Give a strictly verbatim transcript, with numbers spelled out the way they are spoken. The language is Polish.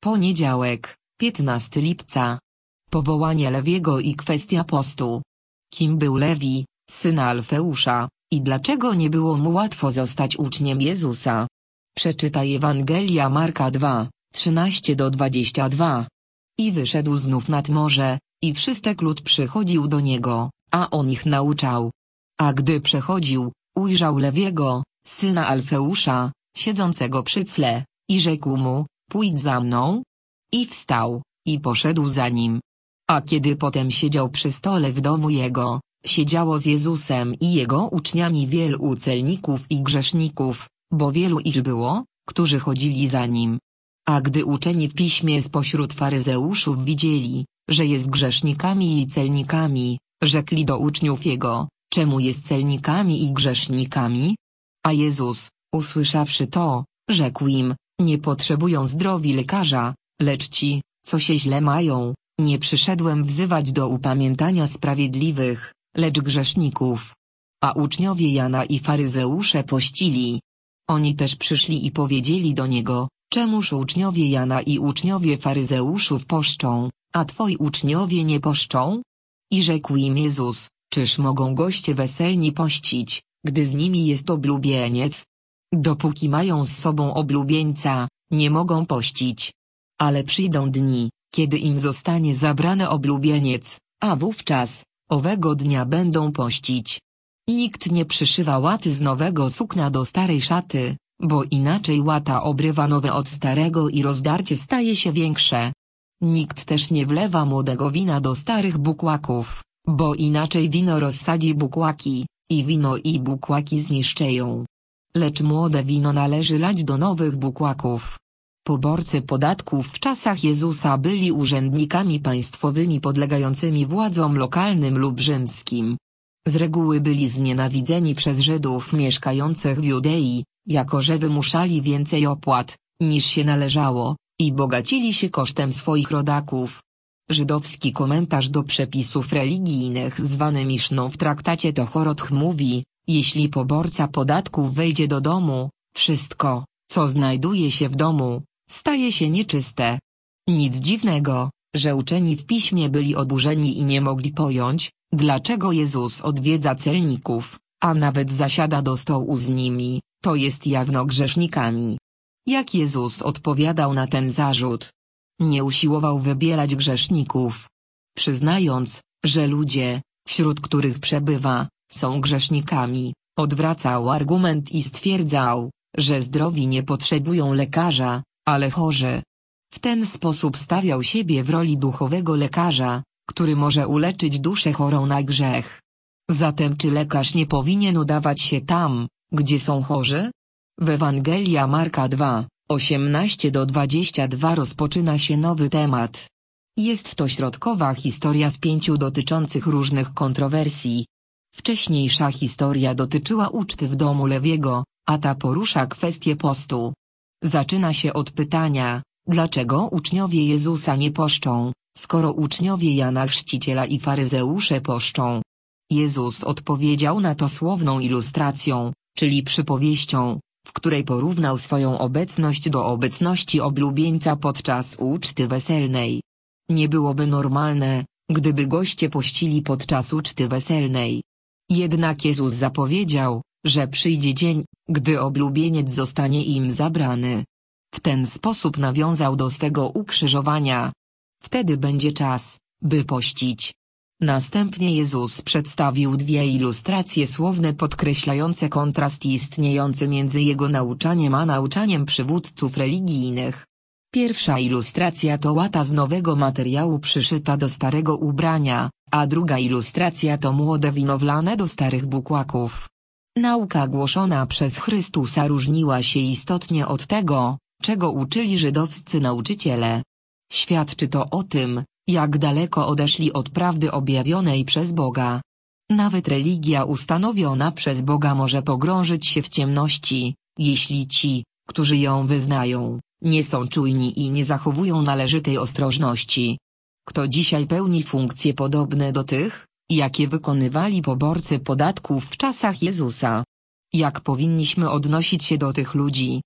Poniedziałek, piętnastego lipca. Powołanie Lewiego i kwestia postu. Kim był Lewi, syn Alfeusza, i dlaczego nie było mu łatwo zostać uczniem Jezusa? Przeczytaj Ewangelia Marka dwa, trzynaście do dwudziestu dwóch. I wyszedł znów nad morze, i wszystek lud przychodził do niego, a on ich nauczał. A gdy przechodził, ujrzał Lewiego, syna Alfeusza, siedzącego przy cle, i rzekł mu: pójdź za mną. I wstał, i poszedł za nim. A kiedy potem siedział przy stole w domu jego, siedziało z Jezusem i jego uczniami wielu celników i grzeszników, bo wielu ich było, którzy chodzili za nim. A gdy uczeni w piśmie spośród faryzeuszów widzieli, że jest grzesznikami i celnikami, rzekli do uczniów jego: czemu jest celnikami i grzesznikami? A Jezus, usłyszawszy to, rzekł im: nie potrzebują zdrowi lekarza, lecz ci, co się źle mają. Nie przyszedłem wzywać do upamiętania sprawiedliwych, lecz grzeszników. A uczniowie Jana i faryzeusze pościli. Oni też przyszli i powiedzieli do niego: czemuż uczniowie Jana i uczniowie faryzeuszów poszczą, a twoi uczniowie nie poszczą? I rzekł im Jezus: czyż mogą goście weselni pościć, gdy z nimi jest oblubieniec? Dopóki mają z sobą oblubieńca, nie mogą pościć. Ale przyjdą dni, kiedy im zostanie zabrany oblubieniec, a wówczas, owego dnia będą pościć. Nikt nie przyszywa łaty z nowego sukna do starej szaty, bo inaczej łata obrywa nowe od starego i rozdarcie staje się większe. Nikt też nie wlewa młodego wina do starych bukłaków, bo inaczej wino rozsadzi bukłaki, i wino i bukłaki zniszczeją. Lecz młode wino należy lać do nowych bukłaków. Poborcy podatków w czasach Jezusa byli urzędnikami państwowymi podlegającymi władzom lokalnym lub rzymskim. Z reguły byli znienawidzeni przez Żydów mieszkających w Judei, jako że wymuszali więcej opłat, niż się należało, i bogacili się kosztem swoich rodaków. Żydowski komentarz do przepisów religijnych zwany Miszną w traktacie Tochorot mówi: jeśli poborca podatków wejdzie do domu, wszystko, co znajduje się w domu, staje się nieczyste. Nic dziwnego, że uczeni w piśmie byli oburzeni i nie mogli pojąć, dlaczego Jezus odwiedza celników, a nawet zasiada do stołu z nimi, to jest jawno grzesznikami. Jak Jezus odpowiadał na ten zarzut? Nie usiłował wybielać grzeszników. Przyznając, że ludzie, wśród których przebywa, są grzesznikami, odwracał argument i stwierdzał, że zdrowi nie potrzebują lekarza, ale chorzy. W ten sposób stawiał siebie w roli duchowego lekarza, który może uleczyć duszę chorą na grzech. Zatem czy lekarz nie powinien udawać się tam, gdzie są chorzy? W Ewangelia Marka dwa, osiemnaście do dwudziestu dwóch rozpoczyna się nowy temat. Jest to środkowa historia z pięciu dotyczących różnych kontrowersji. Wcześniejsza historia dotyczyła uczty w domu Lewiego, a ta porusza kwestię postu. Zaczyna się od pytania, dlaczego uczniowie Jezusa nie poszczą, skoro uczniowie Jana Chrzciciela i faryzeusze poszczą. Jezus odpowiedział na to słowną ilustracją, czyli przypowieścią, w której porównał swoją obecność do obecności oblubieńca podczas uczty weselnej. Nie byłoby normalne, gdyby goście pościli podczas uczty weselnej. Jednak Jezus zapowiedział, że przyjdzie dzień, gdy oblubieniec zostanie im zabrany. W ten sposób nawiązał do swego ukrzyżowania. Wtedy będzie czas, by pościć. Następnie Jezus przedstawił dwie ilustracje słowne podkreślające kontrast istniejący między jego nauczaniem a nauczaniem przywódców religijnych. Pierwsza ilustracja to łata z nowego materiału przyszyta do starego ubrania, a druga ilustracja to młode wino wlane do starych bukłaków. Nauka głoszona przez Chrystusa różniła się istotnie od tego, czego uczyli żydowscy nauczyciele. Świadczy to o tym, jak daleko odeszli od prawdy objawionej przez Boga. Nawet religia ustanowiona przez Boga może pogrążyć się w ciemności, jeśli ci, którzy ją wyznają, nie są czujni i nie zachowują należytej ostrożności. Kto dzisiaj pełni funkcje podobne do tych, jakie wykonywali poborcy podatków w czasach Jezusa? Jak powinniśmy odnosić się do tych ludzi,